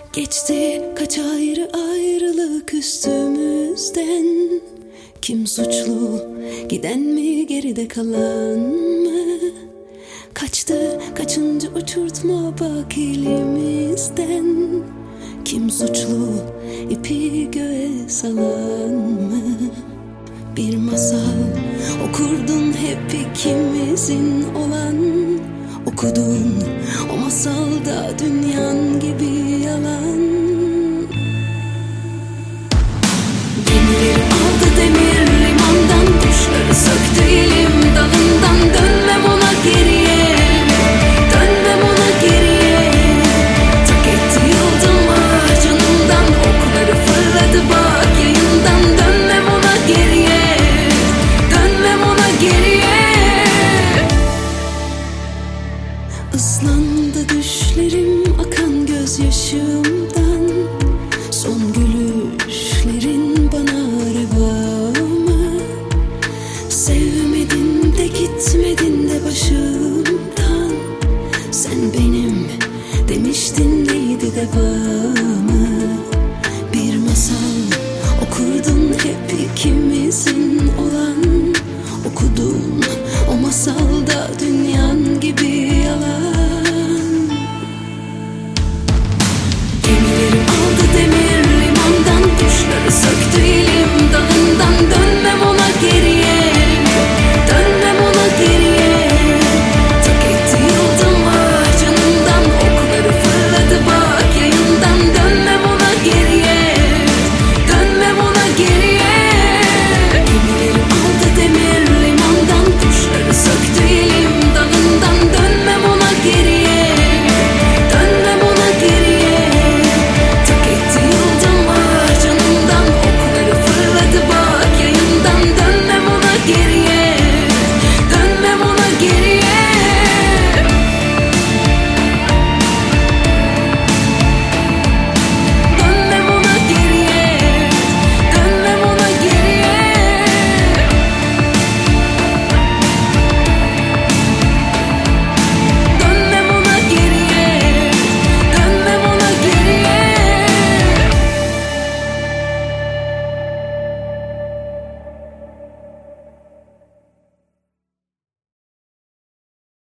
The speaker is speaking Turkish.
Geçti kaç ayrı ayrılık üstümüzden. Kim suçlu, giden mi geride kalan mı? Kaçtı kaçıncı uçurtma bak elimizden. Kim suçlu, ipi göğe salan mı? Bir masal okurdun hep ikimizin olan. Okudun o masalda dünyan gibi yalan. Gemileri aldı demir limandan, kuşları söktü elim dalından. Dönmem ona geriye, dönmem ona geriye. Tak etti yıldım ah canımdan, okları fırladı bak yayından. Dönmem ona geriye, dönmem ona geriye. Islandı düşlerim akan gözyaşımda.